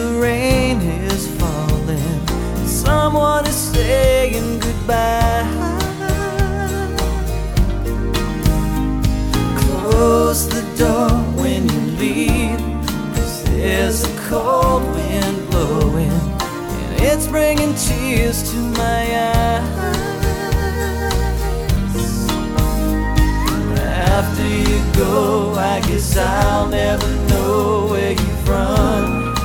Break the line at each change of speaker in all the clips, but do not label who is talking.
the rain is falling, someone is saying goodbye. Close the door when you leave, 'cause there's a cold wind blowing, and it's bringing tears to my eyes. After you go, I guess I'll never know where you've run.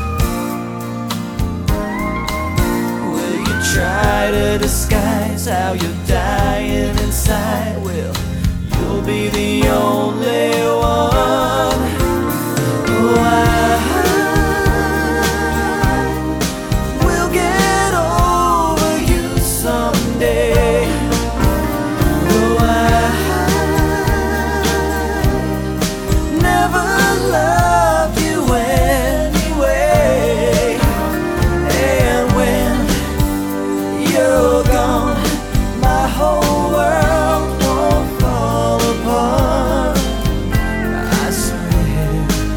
Will you try to disguise how you're dying inside? Well, you'll be the only one. Oh, I will get over you someday. Oh, never loved you anyway. And when you're gone, my whole world won't fall apart. I swear,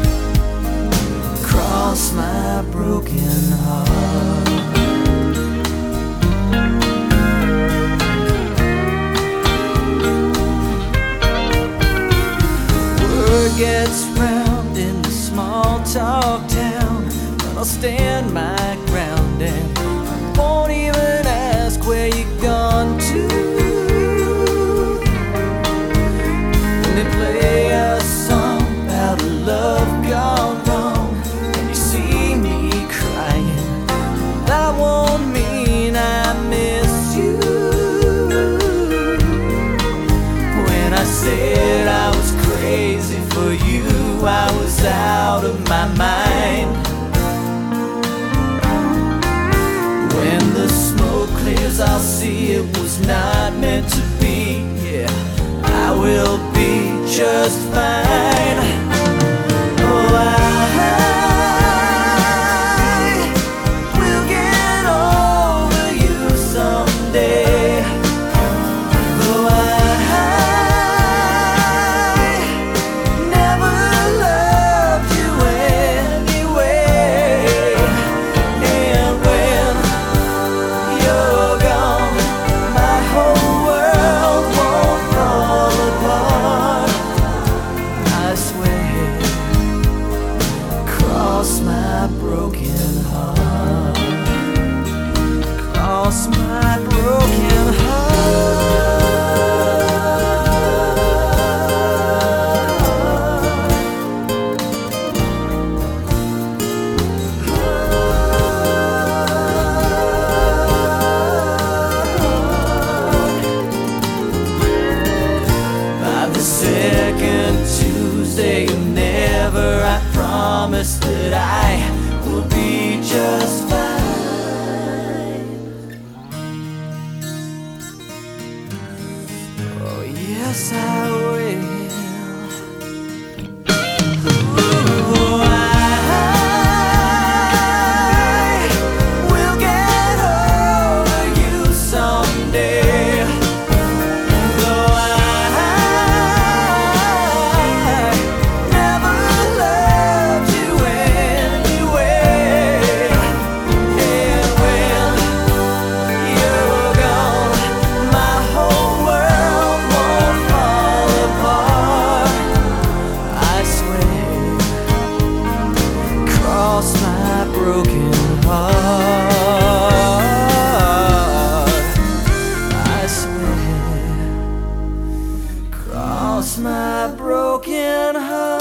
cross my broken heart. Word gets round in the small talk town, but I'll stand my ground and won't even ask where you've gone to. When they play a song about a love gone wrong and you see me crying, that won't mean I miss you. When I said I was crazy for you, I was out of my mind. When the smoke clears, I'll see it was not meant to be. Yeah, I will be just fine. Oh, I will get over you someday. Though I never loved you anyway. And when you're gone, my whole world won't fall apart. I swear, cross my broken heart. Cross my broken heart. By the second Tuesday of never, I promise that I will be just fine. Oh, yes, I will. Ooh, I will get over you someday. Though I never loved you anyway. And when you're gone, my whole world won't fall apart. I swear, cross my broken heart. I swear, cross my broken heart.